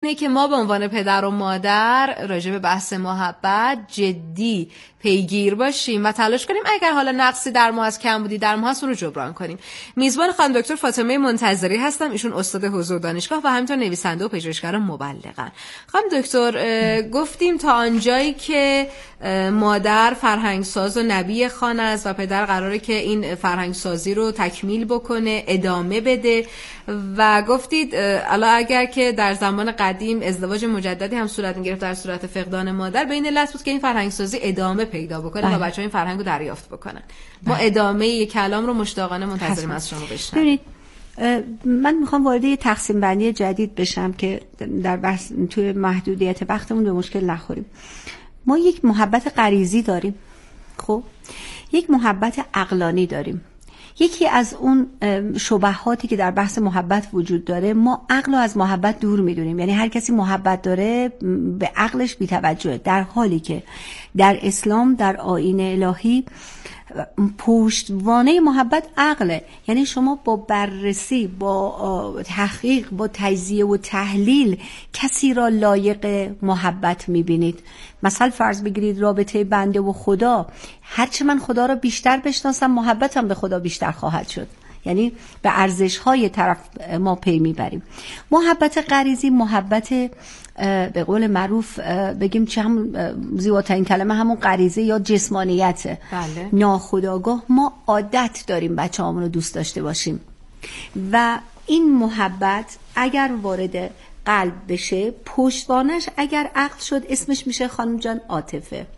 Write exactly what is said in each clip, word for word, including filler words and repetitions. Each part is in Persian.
اینه که ما به عنوان پدر و مادر راجع به بحث محبت جدی پیگیر باشیم و تلاش کنیم اگر حالا نقصی در ما از کم بودی در ما هست رو جبران کنیم. میزبان خانم دکتر فاطمه منتظری هستم، ایشون استاد حوزه دانشگاه و همینطور نویسنده و پژوهشگر مبلغن. خانم دکتر گفتیم تا آنجایی که مادر فرهنگساز و نبی خانه است و پدر قراره که این فرهنگسازی رو تکمیل بکنه، ادامه بده و گفتید الا اگر که در زمان قدیم ازدواج مجددی هم صورت می‌گرفت در صورت فقدان مادر، به این علت بود که این فرهنگسازی ادامه پیدا بکنه بله. و بچه‌ها این فرهنگو دریافت بکنن. بله. ما ادامه یک کلام رو مشتاقانه منتظریم از شما بشنویم. من میخوام وارد یه تقسیم بندی جدید بشم که در بحث توی محدودیت وقتمون به مشکل نخوریم. ما یک محبت غریزی داریم، خب یک محبت عقلانی داریم. یکی از اون شبهاتی که در بحث محبت وجود داره، ما عقل رو از محبت دور میدونیم، یعنی هر کسی محبت داره به عقلش بی‌توجهه، در حالی که در اسلام در آیین الهی پشتوانه محبت عقله. یعنی شما با بررسی، با تحقیق، با تجزیه و تحلیل کسی را لایق محبت میبینید. مثلا فرض بگیرید رابطه بنده و خدا، هرچه من خدا را بیشتر بشناسم محبتم به خدا بیشتر خواهد شد. یعنی به ارزش‌های طرف ما پی میبریم. محبت غریزی، محبت به قول معروف بگیم چه هم زیباترین کلمه همون غریزه یا جسمانیته. بله. ناخودآگاه ما عادت داریم بچه‌هامون رو دوست داشته باشیم و این محبت اگر وارد قلب بشه، پشتوانش اگر عقل شد اسمش میشه خانم جان عاطفه،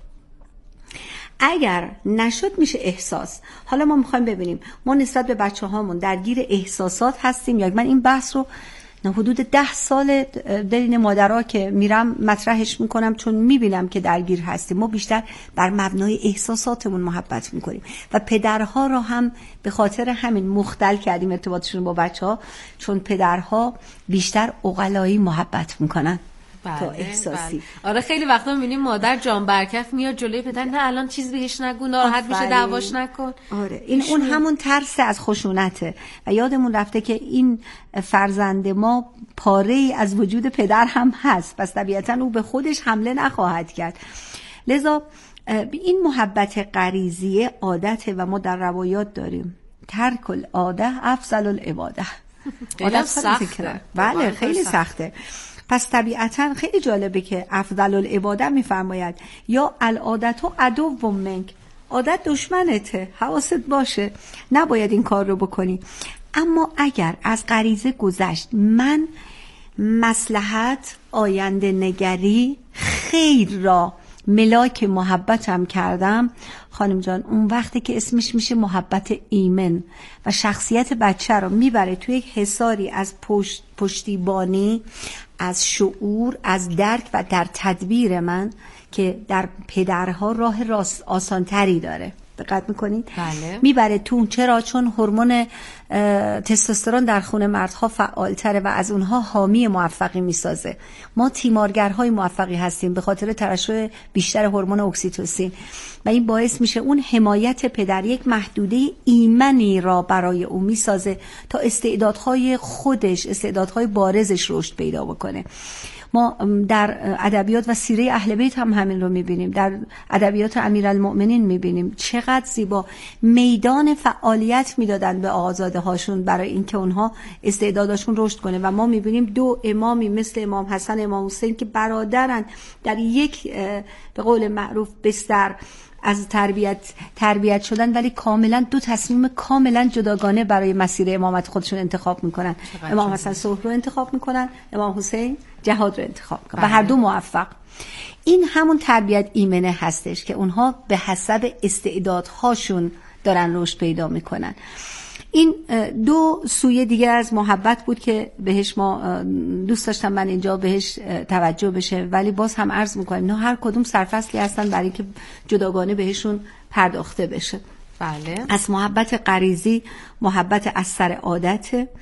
اگر نشد میشه احساس. حالا ما میخوایم ببینیم ما نسبت به بچه هامون درگیر احساسات هستیم یا من این بحث رو حدود ده سال درین مادرها که میرم مطرحش میکنم، چون میبینم که درگیر هستیم. ما بیشتر بر مبنای احساساتمون محبت میکنیم و پدرها رو هم به خاطر همین مختل کردیم ارتباطشون با بچه ها، چون پدرها بیشتر عقلایی محبت میکنن بله، تا احساسی. بله. آره خیلی وقتا میبینیم مادر جان برکف میاد جلوی پدر، نه الان چیز بهش نگو، ناراحت میشه، دعواش نکن. آره این اون همون ترس از خشونته و یادمون رفته که این فرزند ما پاره از وجود پدر هم هست، پس طبیعتا او به خودش حمله نخواهد کرد. لذا این محبت غریزی عادته و ما در روایات داریم ترک العاده افضل العباده. عادت سخته. بله خیلی سخته. پس طبیعتا خیلی جالبه که افضل العباده میفرماید یا العادت و عدو منک، عادت دشمنته، حواست باشه نباید این کار رو بکنی. اما اگر از غریزه گذشت، من مصلحت، آینده نگری، خیر را ملاک محبتم کردم، خانم جان اون وقتی که اسمش میشه محبت ایمن و شخصیت بچه رو میبره توی یک حصاری از پشت، پشتیبانی، از شعور، از درک و در تدبیر من که در پدرها راه راست آسانتری داره. دقت میکنید؟ بله. میبره تو. چرا؟ چون هورمون تستوسترون در خون مردها فعالتره و از اونها حامی موفقی میسازه. ما تیمارگرهای موفقی هستیم به خاطر ترشح بیشتر هورمون اکسیتوسین و این باعث میشه اون حمایت پدر یک محدوده ایمنی را برای او میسازه تا استعدادهای خودش، استعدادهای بارزش رشد پیدا بکنه. ما در ادبیات و سیره اهل بیت هم همین رو میبینیم، در ادبیات امیرالمؤمنین میبینیم چقدر زیبا میدان فعالیت میدادن به آقازاده هاشون برای اینکه اونها استعدادشون رشد کنه و ما میبینیم دو امامی مثل امام حسن امام حسین که برادرن در یک به قول معروف بستر از تربیت تربیت شدن ولی کاملا دو تصمیم کاملا جداگانه برای مسیر امامت خودشون انتخاب میکنن. امام حسن صلح رو انتخاب میکنن، امام حسین جهاد رو انتخاب میکنن و هر دو موفق. این همون تربیت ایمنه هستش که اونها به حسب استعدادهاشون دارن رشد پیدا میکنن. این دو سویه دیگه از محبت بود که بهش ما دوست داشتم من اینجا بهش توجه بشه، ولی باز هم عرض میکنم نه هر کدوم سرفصلی هستن برای اینکه جداگانه بهشون پرداخته بشه. بله. از محبت غریزی، محبت از سر عادت،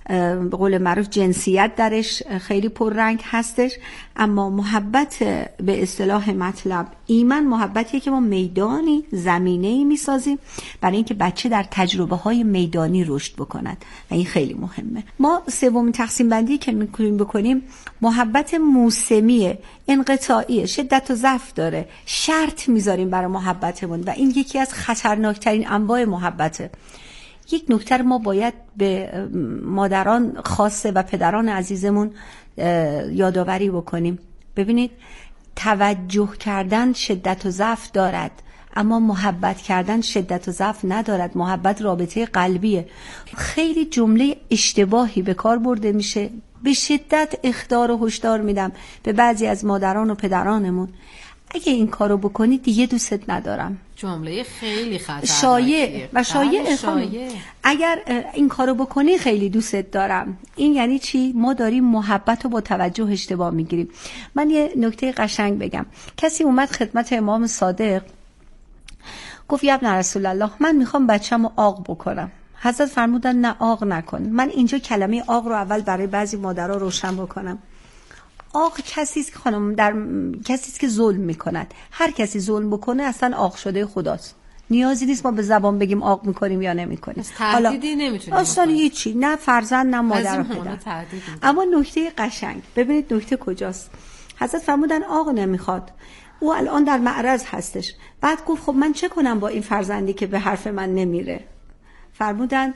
به قول معروف جنسیت درش خیلی پررنگ هستش، اما محبت به اصطلاح مطلب ایمن محبتیه که ما میدانی زمینه‌ای میسازیم برای اینکه بچه در تجربه های میدانی رشد بکند و این خیلی مهمه. ما سومین تقسیم بندی که می‌کنیم بکنیم محبت موسمیه، انقطاعیه، شدت و ضعف داره، شرط میذاریم برای محبتمون و این یکی از خطرناکترین انواع محبته. یک نکته ما باید به مادران خاصه و پدران عزیزمون یادآوری بکنیم. ببینید توجه کردن شدت و ضعف دارد، اما محبت کردن شدت و ضعف ندارد. محبت رابطه قلبیه. خیلی جمله اشتباهی به کار برده میشه. به شدت اخطار و هشدار میدم به بعضی از مادران و پدرانمون، اگه این کارو بکنی دیگه دوستت ندارم. جمله خیلی خطرناکه شایع و شایع. شایع. اگر این کارو بکنی خیلی دوستت دارم، این یعنی چی؟ ما داریم محبت رو با توجه اشتباه میگیریم. من یه نکته قشنگ بگم. کسی اومد خدمت امام صادق گفت یا ابن رسول الله من میخوام بچه‌مو عاق بکنم. حضرت فرمودن نه عاق نکن. من اینجا کلمه عاق رو اول برای بعضی مادرها روشن بکنم. عاق کسی است که خانم در کسی است که ظلم میکند. هر کسی ظلم بکنه اصلا عاق شده خداست. نیازی نیست ما به زبان بگیم عاق میکنیم یا نمیکنیم. تهدیدی نمیتونیم اصلا هیچی، نه فرزند نه مادر و پدر. اما نکته قشنگ ببینید نکته کجاست. حضرت فرمودن عاق نمیخواد، او الان در معرض هستش. بعد گفت خب من چه کنم با این فرزندی که به حرف من نمیره؟ فرمودن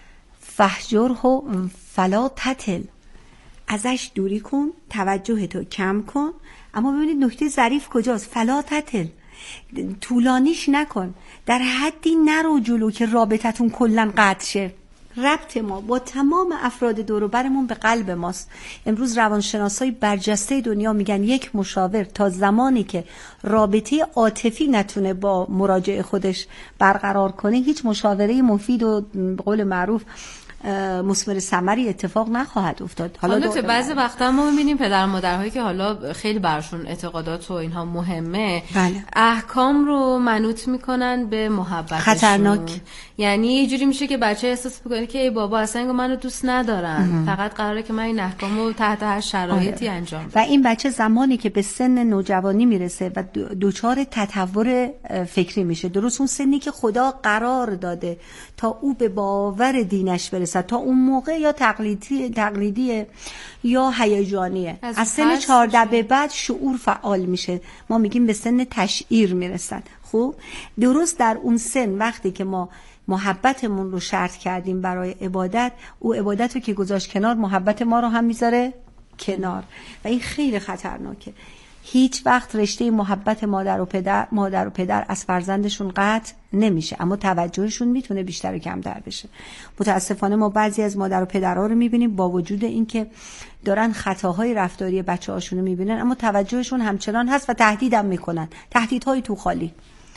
فهجره فلا تتل، ازش دوری کن، توجه تو کم کن. اما ببینید نکته ظریف کجاست؟ فلا تتل، طولانیش نکن، در حدی نرو جلو که رابطتون کلن قطع شه. ربط ما با تمام افراد دور و برمون به قلب ماست. امروز روانشناسای برجسته دنیا میگن یک مشاور تا زمانی که رابطه عاطفی نتونه با مراجع خودش برقرار کنه هیچ مشاوره مفید و به قول معروف مثمر ثمری اتفاق نخواهد افتاد. حالا تو بعضی وقتا ما می‌بینیم پدر مادرهایی که حالا خیلی براشون اعتقادات و اینها مهمه، بله. احکام رو منوط میکنن به محبتشون. خطرناک. یعنی یه جوری میشه که بچه احساس بکنه که ای بابا اصلا منو دوست ندارن، ام. فقط قراره که من این احکامو تحت هر شرایطی آه. انجام بدم. و این بچه زمانی که به سن نوجوانی میرسه و دوچار تطور فکری میشه، درست اون سنی که خدا قرار داده تا او به باور دینش برسه، تا اون موقع یا تقلیدی تقلیدیه یا هیجانیه. از, از سن چهارده به بعد شعور فعال میشه. ما میگیم به سن تشعیر میرسن. خب درست در اون سن وقتی که ما محبتمون رو شرط کردیم برای عبادت، او عبادت رو که گذاشت کنار محبت ما رو هم میذاره کنار و این خیلی خطرناکه. هیچ وقت رشته محبت مادر و پدر مادر و پدر از فرزندشون قطع نمیشه، اما توجهشون میتونه بیشتر و کمتر بشه. متاسفانه ما بعضی از مادر و پدرها رو میبینیم با وجود اینکه دارن خطاهای رفتاری بچه‌هاشون رو میبینن اما توجهشون همچنان هست و تهدیدم میکنن، تهدیدهای تو خالی.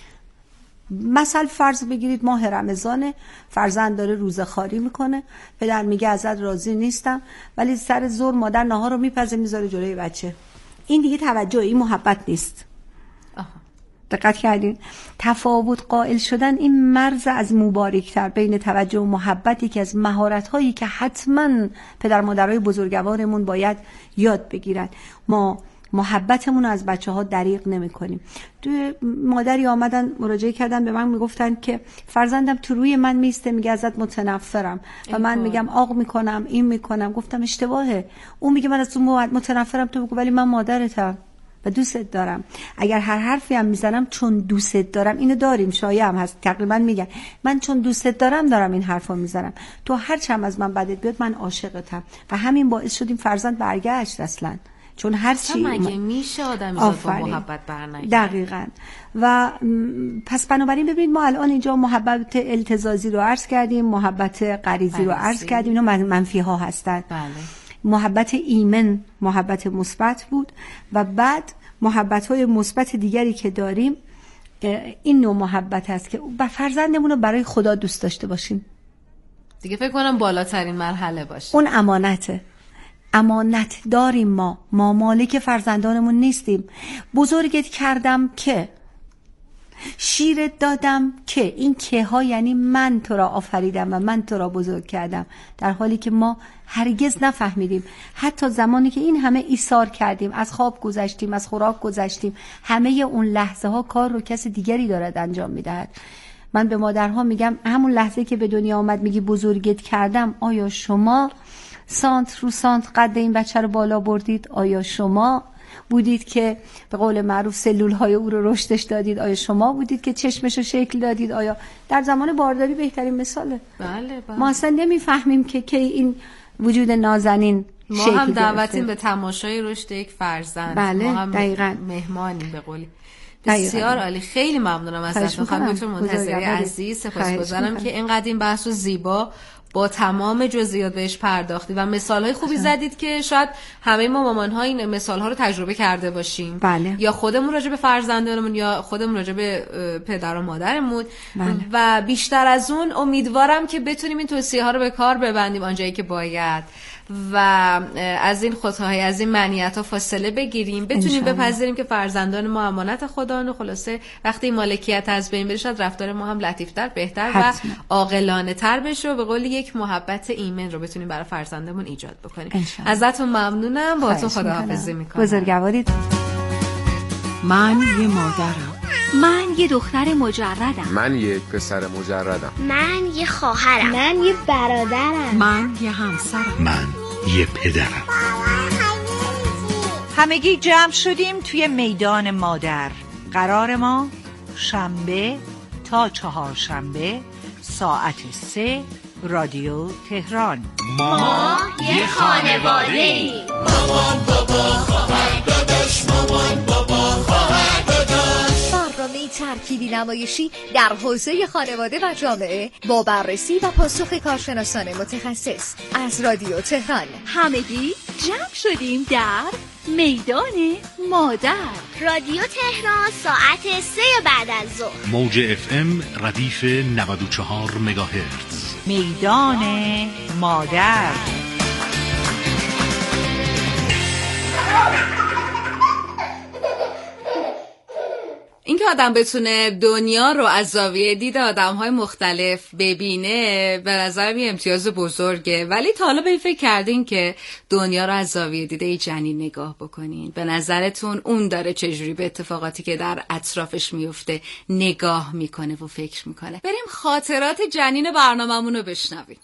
مثلا فرض بگیرید ماه رمضان، فرزند داره روزه خواری میکنه، پدر میگه ازت راضی نیستم، ولی سر ظهر مادر ناهار رو میپزه میذاره جلوی بچه. این دیگه توجه، این محبت نیست. آها. دقت کردین؟ تفاوت قائل شدن این مرز از مبارکتر بین توجه و محبت یکی از مهارت‌هایی که حتما پدر مادرای بزرگوارمون باید یاد بگیرن. ما محبتمون رو از بچه‌ها دریغ نمی‌کنیم. دو مادری آمدن مراجعه کردن به من میگفتن که فرزندم تو روی من میسته میگه ازت متنفرم و من میگم عاق میکنم این میکنم. گفتم اشتباهه. اون میگه من از تو متنفرم، تو بگو ولی من مادرتم و دوستت دارم. اگر هر حرفی هم میزنم چون دوستت دارم، اینو داریم شایعه هم هست تقریبا میگن من چون دوستت دارم دارم این حرفو میزنم، تو هر چند از من بدت بیاد من عاشقتم و همین باعث شدیم فرزند برگشت اصلا. چون هر چی مگه میشه آدمی با محبت برنگرده؟ دقیقاً. و پس بنابراین ببینید ما الان اینجا محبت التزازی رو عرض کردیم، محبت غریزی رو عرض کردیم، اینا منفی ها هستن. بله. محبت ایمن محبت مثبت بود و بعد محبت های مثبت دیگری که داریم این نوع محبت هست که با فرزندمون رو برای خدا دوست داشته باشیم. دیگه فکر کنم بالاترین مرحله باشه. اون امانته. امانت داریم ما ما مالک فرزندانمون نیستیم. بزرگت کردم که شیرت دادم که. این که ها یعنی من تو را آفریدم و من تو را بزرگ کردم، در حالی که ما هرگز نفهمیدیم. حتی زمانی که این همه ایثار کردیم، از خواب گذشتیم، از خوراک گذشتیم، همه اون لحظه ها کار رو کس دیگری دارد انجام میدهد. من به مادرها میگم همون لحظه که به دنیا آمد میگی بزرگت کردم، آیا شما سانت رو سانت قد این بچه رو بالا بردید؟ آیا شما بودید که به قول معروف سلول های او رو رشدش دادید؟ آیا شما بودید که چشمش رو شکل دادید؟ آیا در زمان بارداری بهترین مثاله. بله بله. ما اصلا نمیفهمیم که کی این وجود نازنین ما هم دعوتیم به تماشای رشد یک فرزند. بله، ما هم دقیقاً مهمانیم به قولی. بسیار عالی. خیلی ممنونم ازتون خانم دکتر منتظری عزیز. سپاسگزارم که اینقدر این بحث و زیبا با تمام جزئیات بهش پرداختی و مثال‌های خوبی زدید که شاید همه ما مامان‌ها این مثال‌ها رو تجربه کرده باشیم. بله. یا خودمون راجع به فرزندانمون یا خودمون راجع به پدر و مادرمون. بله. و بیشتر از اون امیدوارم که بتونیم این توصیه‌ها رو به کار ببندیم آنجایی که باید و از این خطاهای از این منیت‌ها فاصله بگیریم، بتونیم بپذیریم که فرزندان ما امانت خداست و خلاصه وقتی مالکیت از بین بره شاید رفتار ما هم لطیف‌تر، بهتر و عاقلانه‌تر بشه و به قول یک محبت ایمن رو بتونیم برای فرزندمون ایجاد بکنیم. ازتون ممنونم. باهاتون خداحافظی می‌کنم. بزرگوارید. من یه مادرم. من یه دختر مجردم. من یه پسر مجردم. من یه خواهرم. من یه برادرم. من یه همسرم. من یه پدرم. همگی جمع شدیم توی میدان مادر. قرار ما شنبه تا چهار شنبه ساعت سه رادیو تهران. ما, ما یه خانواده ایم. مامان بابا خواهر داداش، مامان بابا خواهر داداش. برنامه ترکیبی نمایشی در حوزه خانواده و جامعه با بررسی و پاسخ کارشناسان متخصص از رادیو تهران. همگی جمع شدیم در میدان مادر. رادیو تهران ساعت سه بعد از ظهر. موج اف ام ردیف نود و چهار مگاهرتز. میدان مادر. اینکه آدم بتونه دنیا رو از زاویه دید آدم‌های مختلف ببینه به نظر می امتیاز بزرگه، ولی تا حالا به این فکر کردین که دنیا رو از زاویه دید ای جنین نگاه بکنین؟ به نظرتون اون داره چجوری به اتفاقاتی که در اطرافش میفته نگاه میکنه و فکر میکنه؟ بریم خاطرات جنین برنامه‌مون رو بشنویم.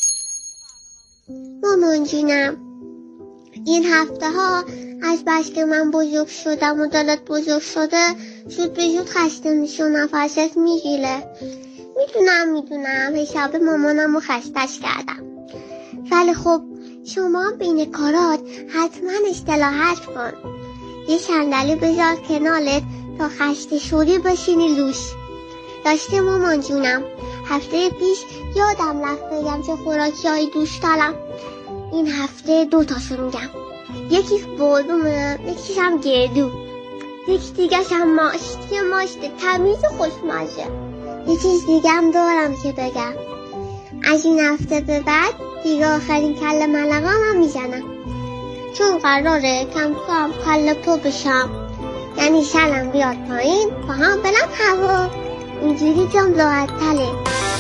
مامان جونم، این هفته ها از بس که من بزرگ شدم و دلت بزرگ شده زود به زود خسته میشه و نفست میگیره. میدونم میدونم حساب مامانم رو خستش کردم، ولی خب شما بین کارات حتما اصطلاحات کن. یه صندلی بذار کنارت تا خسته شدی بشینی لوش. داشته مامان جونم، هفته پیش یادم رفت بگم چه خوراکی هایی دوست دارم. این هفته دو تاشو میگم، یکیش بادومه، یکیش هم گردو، یکی دیگه هم ماشت، یه ماشت تمیز و خوشمزه. یه چیز دیگه هم دارم که بگم، از این هفته به بعد دیگه آخرین کله ملقا هم میزنم، چون قراره کم کم کله پو بشم، یعنی شلم بیاد پایین با هم بلم هوا، اینجوری جام راحت تله.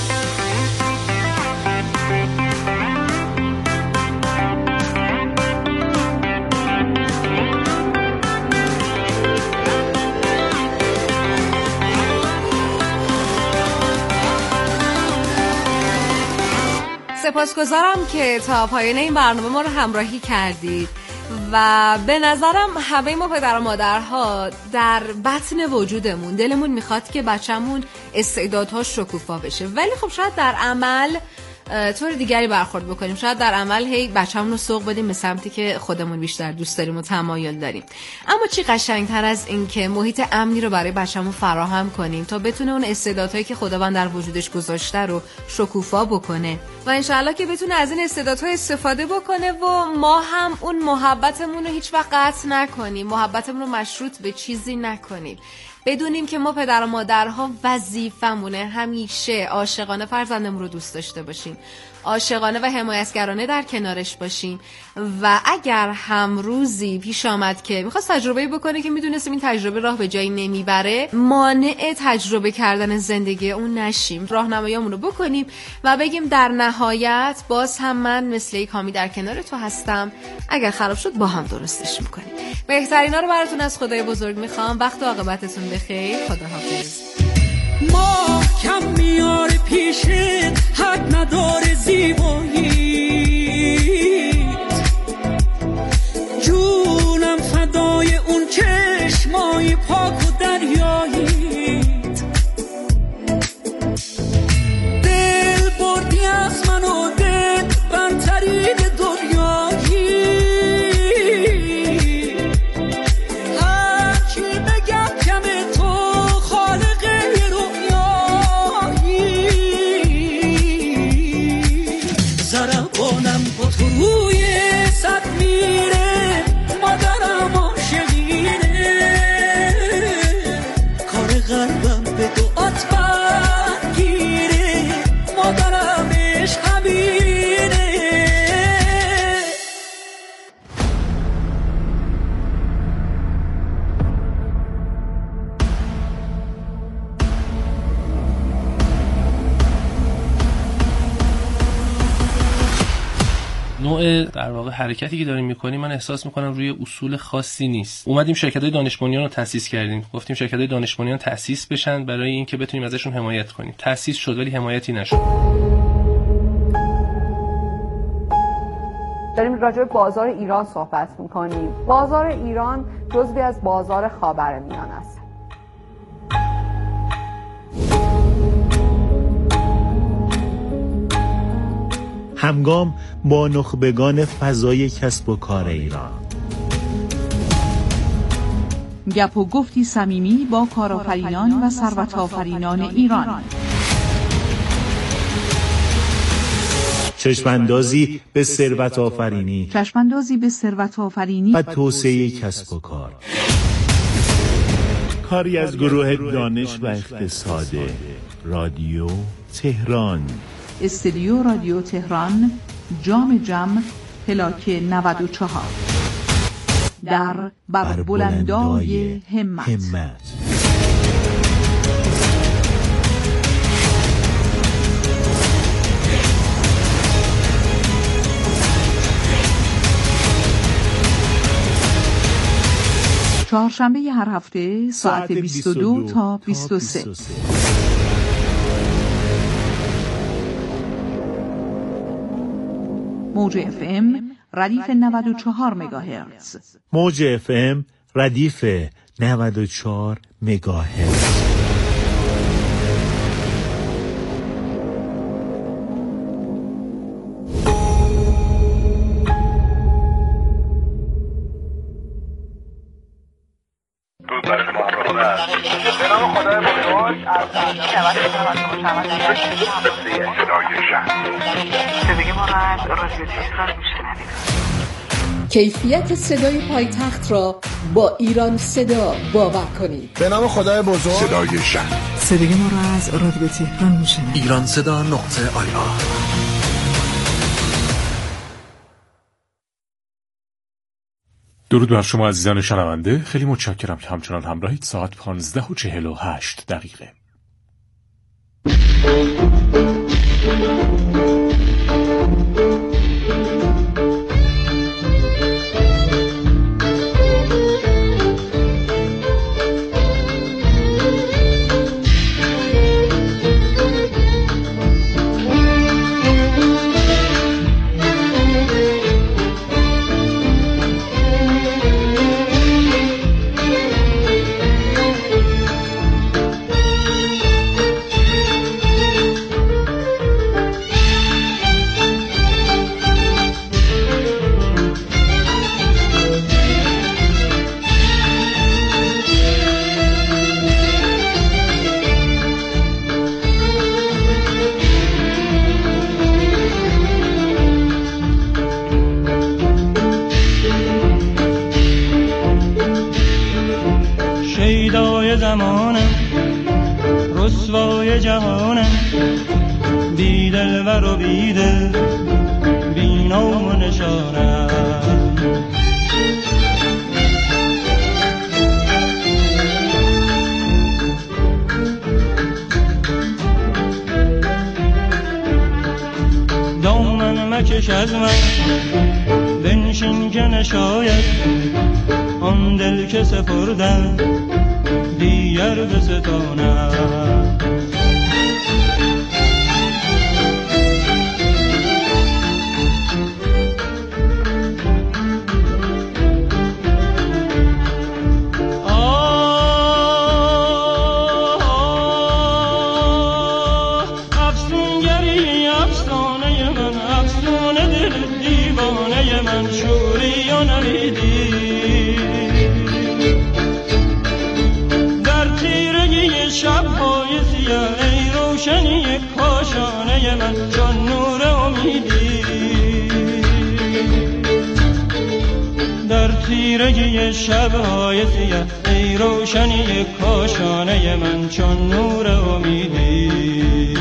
سپاسگزارم که تا پایان این برنامه ما رو همراهی کردید و به نظرم همه ما پدر و مادرها در بطن وجودمون دلمون میخواد که بچه‌مون استعدادهاش شکوفا بشه، ولی خب شاید در عمل طور دیگری برخورد بکنیم. شاید در عمل هی بچه‌مون رو سوق بدیم به سمتی که خودمون بیشتر دوست داریم و تمایل داریم. اما چی قشنگتر از این که محیط امنی رو برای بچه‌مون فراهم کنیم تا بتونه اون استعدادهایی که خداوند در وجودش گذاشته رو شکوفا بکنه و انشالله که بتونه از این استعدادها استفاده بکنه و ما هم اون محبتمون رو هیچ وقت قطع نکنیم، محبتمون رو مشروط به چیزی نکنیم. بدونیم که ما پدر و مادرها وظیفمونه همیشه عاشقانه فرزندمون رو دوست داشته باشیم، عاشقانه و حمایتگرانه در کنارش باشیم و اگر هم روزی پیش آمد که میخواست تجربه بکنه که میدونستیم این تجربه راه به جایی نمیبره، مانع تجربه کردن زندگی اون نشیم، راهنماییامون رو بکنیم و بگیم در نهایت باز هم من مثل یک حامی در کنار تو هستم، اگر خراب شد با هم درستش میکنیم. بهترینا رو براتون از خدای بزرگ میخوام. وقت و عاقبتتون بخیر. خداحافظ. ما کم میاره پیشت، حد نداره زیباییت، جونم فدای اون چشمای پاک و دریاییت، دل بردی از من و دل بندترین دنیایی، هرچی بگم کم تو خالق زربانم با تو روی صد میره، مادرم عاشقینه، کار قلبم به دعات برگیره، مادرم عشق همینه. نوع در واقع حرکتی که داریم میکنیم من احساس میکنم روی اصول خاصی نیست. اومدیم شرکت‌های دانش بنیان رو تأسیس کردیم، گفتیم شرکت‌های دانش بنیان تأسیس بشن برای اینکه بتونیم ازشون حمایت کنیم. تأسیس شد ولی حمایتی نشد. داریم راجع به بازار ایران صحبت میکنیم. بازار ایران جزوی از بازار خاورمیانه است. همگام با نخبگان فضای کسب و کار ایران. گپ و گفتی صمیمی با کارآفرینان و ثروت آفرینان ایران. چشماندازی به ثروت آفرینی، چشماندازی به ثروت آفرینی و توسعه کسب و کار. کاری از گروه دانش و اقتصاد رادیو تهران. استودیو رادیو تهران، جام جم، پلاک نود و چهار، در بر بلندای همت. همت. چهارشنبه هر هفته ساعت بیست و دو تا بیست و سه. موج اف ام ردیف نود و چهار مگاهرتز. موج اف ام ردیف نود و چهار مگاهرتز. کیفیت صدای پایتخت را با ایران صدا باور کنید. به نام خدای بزرگ. صدای شهر. صدای ما را از رادیو تهران میشنوید. ایران صدا نقطه آی آر. درود بر شما عزیزان شنونده، خیلی متشکرم که همچنان همراهید. ساعت پانزده و چهل و هشت دقیقه. شیدای زمانم، رسوای جهانم، بی دلبر و بی دل بی نام و نشانم. دامن مکش از من بنشین که نشاید آن دل که سپردم دیگر بستانم. تیرگی شب‌های سیاه ای روشنی کاشانه من چون نور امیدی.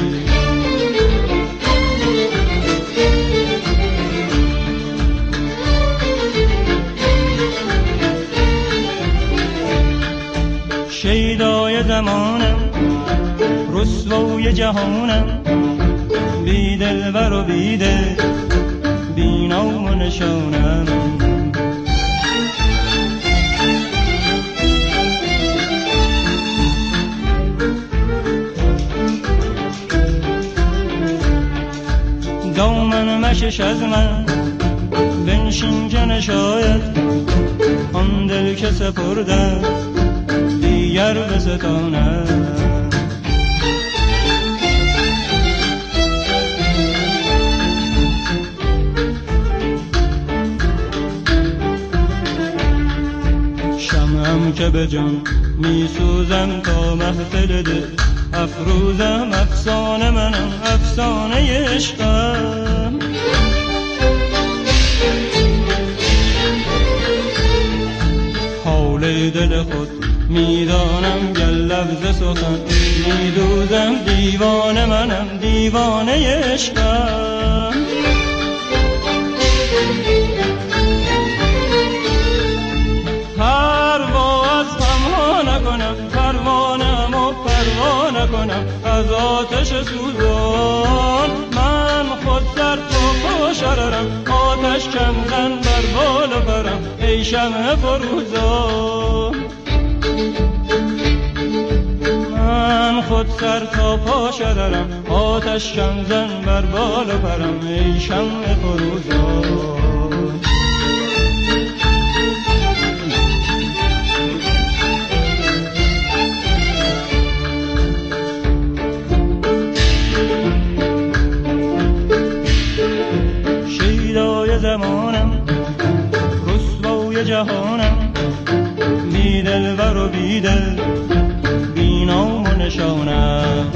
شیدای زمانم رسوای جهانم بی دلبر و بی دل بی نام و نشانم. دامن مشش از من بنشین که نشاید آن دل که سپردم دیگر بستانم. شمعم که به جان می سوزم تا محفل دل افروزم افسانه منم افسانه عشقم. حال دل خود میدانم گر لفظ سخن میدوزم دیوانه منم دیوانه عشقم. پرواز پنهان نکنم پروانم و پروانه کنم از آتش سوزان من خود سر تو پاشرم آتش کم زن بر بال و برم ای شمع فروزان. من خود سر تا پا شدرم آتش کم زن بر بال و برم ای شمع فروزان. زمانم رسوای جهانم بی دلبر و بی دل بی نام و نشانم.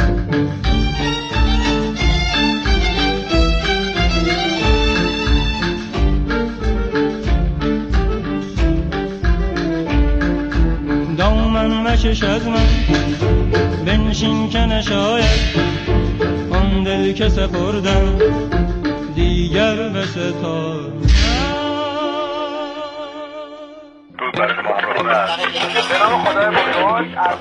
دامن مکش از من بنشین که نشاید آن دل که سپردم دیگر بستان. به نام خدای بزرگ از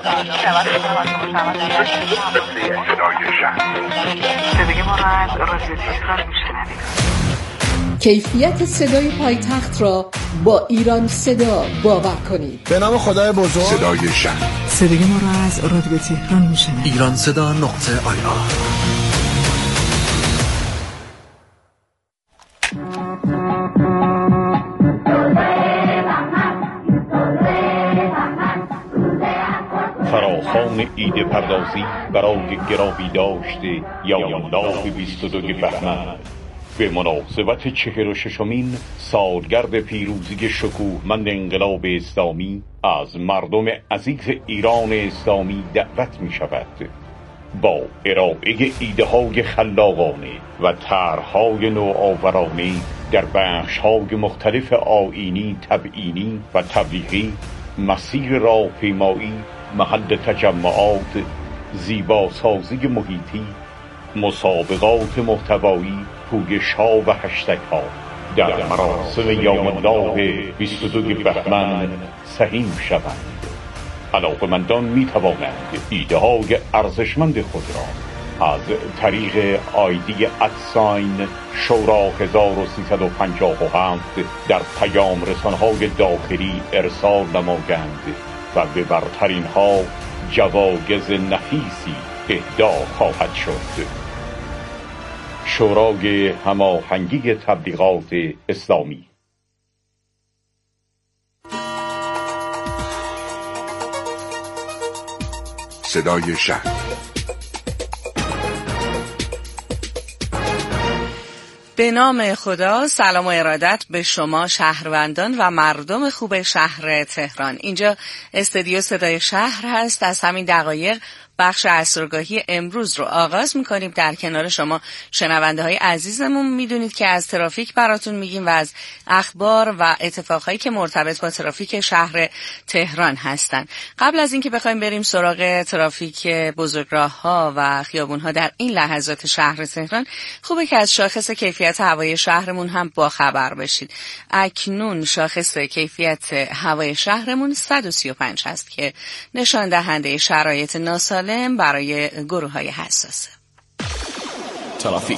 صدای ما را از رادیو تهران میشنوید. کیفیت صدای پایتخت را با ایران صدا باور کنید. به نام خدای بزرگ صدای شهر. صدای ما را از رادیو تهران میشنوید. ایران صدا نقطه آی آر. فراخوان عید پردازی برای گرامی داشته یایم‌داه بیست و دو بهمن به مناسبت چهل و ششمین سالگرد پیروزی شکوهمند انقلاب اسلامی از مردم عزیز ایران اسلامی دعوت می شود با ارائه ایده‌های خلاقانه و طرح‌های نوآورانه در بخش‌های مختلف آیینی، تبیینی و تبلیغی، مسیر راهپیمایی، محل تجمعات، زیباسازی محیطی، مسابقات محتوایی، پویش ها و هشتگ ها در مراسم یوم الله بیست و دو بهمن سهیم شوند. علاقه‌مندان می توانند ایده های ارزشمند خود را از طریق آیدی ادساین شورا هزار و سیصد و پنجاه و هفت در پیام رسانه‌های داخلی ارسال نمایند و به برترین ها جوایز نفیسی اهدا خواهد شد. شورای هماهنگی تبلیغات اسلامی. صدای شهر. به نام خدا، سلام و ارادت به شما شهروندان و مردم خوب شهر تهران. اینجا استودیو صدای شهر هست. از همین دقایق بخش عصرگاهی امروز رو آغاز میکنیم. در کنار شما شنونده های عزیزمون میدونید که از ترافیک براتون میگیم و از اخبار و اتفاقهایی که مرتبط با ترافیک شهر تهران هستن. قبل از اینکه بخوایم بریم سراغ ترافیک بزرگراه‌ها و خیابون‌ها در این لحظات شهر تهران، خوبه که از شاخص کیفیت هوای شهرمون هم با خبر بشید. اکنون شاخص کیفیت هوای شهرمون صد و سی و پنج هست که نشان دهنده شرایط ناسالم برای گروه‌های حساسه. ترافیک.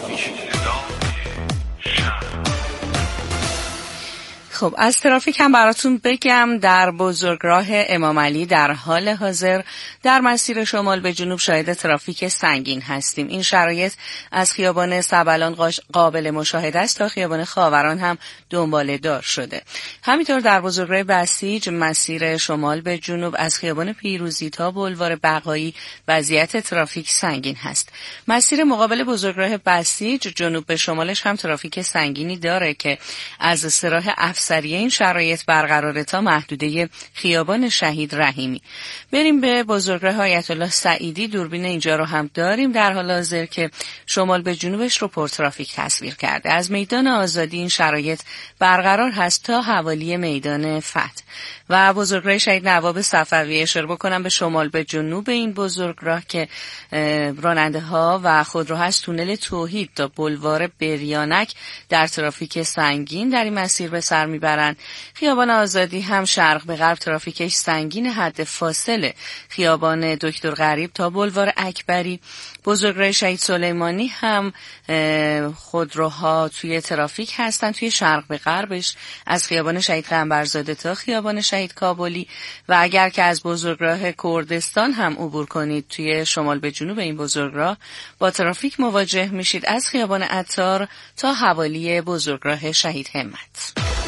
خب از ترافیک هم براتون بگم. در بزرگراه امام علی در حال حاضر در مسیر شمال به جنوب شاهد ترافیک سنگین هستیم. این شرایط از خیابان سبلان قابل مشاهده است تا خیابان خاوران هم دنباله دار شده. همینطور در بزرگراه بسیج مسیر شمال به جنوب از خیابان پیروزی تا بولوار بقایی وضعیت ترافیک سنگین هست. مسیر مقابل بزرگراه بسیج جنوب به شمالش هم ترافیک سنگینی داره که از سراح افسریه این شرایط برقراره تا محدوده خیابان شهید رحیمی. بریم به بزرگراه آیت الله سعیدی. دوربین اینجا رو هم داریم در حال حاضر که شمال به جنوبش رو پر ترافیک تصویر کرده. از میدان آزادی این شرایط برقرار هست تا حوالی میدان فتح. و بزرگراه شهید نواب صفوی اشاره بکنم به شمال به جنوب این بزرگراه که راننده ها و خودروها از تونل توحید تا بولوار بریانک در ترافیک سنگین در این مسیر به سر میبرند. خیابان آزادی هم شرق به غرب ترافیکش سنگین حد فاصله خیابان دکتر غریب تا بولوار اکبری. بزرگراه شهید سلیمانی هم خودروها توی ترافیک هستن توی شرق به غربش از خیابان شهید قنبرزاده تا خیابان شهید کابلی. و اگر که از بزرگراه کردستان هم عبور کنید توی شمال به جنوب این بزرگراه با ترافیک مواجه میشید از خیابان عطار تا حوالی بزرگراه شهید همت.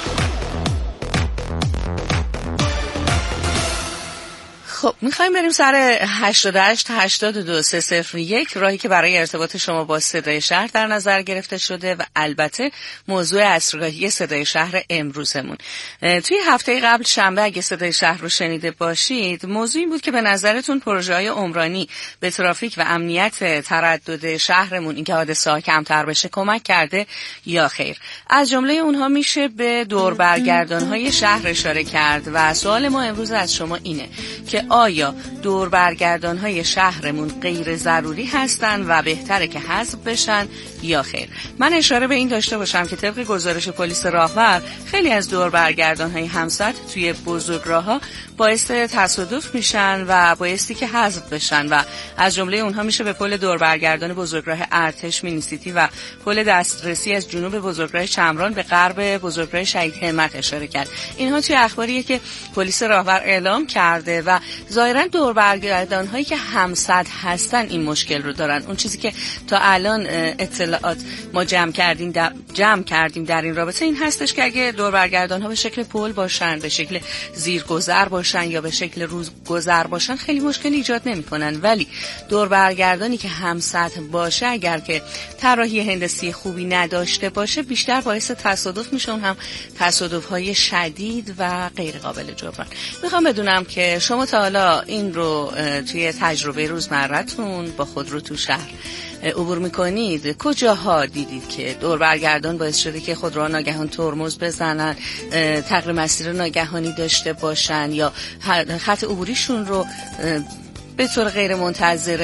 خب میخوایم بریم سر هشتاد و هشت هشتاد و دو سه صفر یک، راهی که برای ارتباط شما با صدای شهر در نظر گرفته شده و البته موضوع عصرگاهی صدای شهر امروزمون. توی هفته قبل شنبه اگه صدای شهر رو شنیده باشید، موضوع این بود که به نظرتون پروژه های عمرانی به ترافیک و امنیت تردد شهرمون، اینکه حادثه ها کمتر بشه، کمک کرده یا خیر. از جمله اونها میشه به دور برگردان های شهر اشاره کرد و سوال ما امروز از شما اینه که آیا دور برگردان های شهرمون غیر ضروری هستن و بهتره که حذف بشن یا خیر؟ من اشاره به این داشته باشم که طبق گزارش پلیس راهور خیلی از دور برگردان های همسط توی بزرگراه ها باعث تصادف میشن و بایستی که حذف بشن و از جمله اونها میشه به پل دور برگردان بزرگراه ارتش مینیسیتی و پل دسترسی از جنوب بزرگراه چمران به غرب بزرگراه شهید همت اشاره کرد. اینها توی اخباریه که پلیس راهور اعلام کرده و ظاهرا دور برگردان هایی که همسد هستن این مشکل رو دارن. اون چیزی که تا الان اطلاعات ما جمع کردیم در جمع کردیم در این رابطه این هستش که اگه دور برگردان ها به شکل پل باشن، به شکل زیرگذر باشن یا به شکل روزگذر باشن خیلی مشکل ایجاد نمی‌کنن، ولی دور برگردانی که همسد باشه اگر که طراحی هندسی خوبی نداشته باشه بیشتر باعث تصادف میشه، اون هم تصادف‌های شدید و غیر قابل جبران. میخوام بدونم که شما تا حالا این رو توی تجربه روزمرتون با خود رو تو شهر عبور میکنید کجاها دیدید که دور برگردان باعث شده که خودروها ناگهان ترمز بزنن، تغییر مسیر ناگهانی داشته باشن یا خط عبوریشون رو به طور غیر منتظره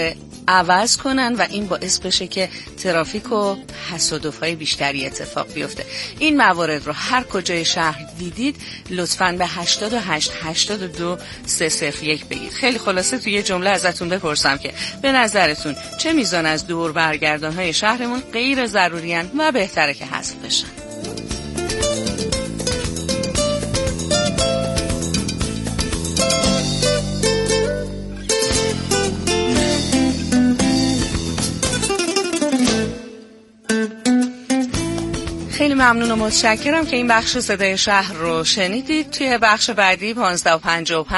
عوض کنن و این باعث بشه که ترافیک و تصادف‌های بیشتری اتفاق بیفته. این موارد رو هر کجای شهر دیدید لطفاً به هشتاد و هشت هشتاد و دو سه صفر یک بگید. خیلی خلاصه توی یه جمله ازتون بپرسم که به نظرتون چه میزان از دور برگردان‌های شهرمون غیر ضروری‌اند و بهتره که حذف بشن؟ خیلی ممنون و متشکرم که این بخش صدای شهر رو شنیدید. توی بخش بعدی پانزده و پنجاه و پنج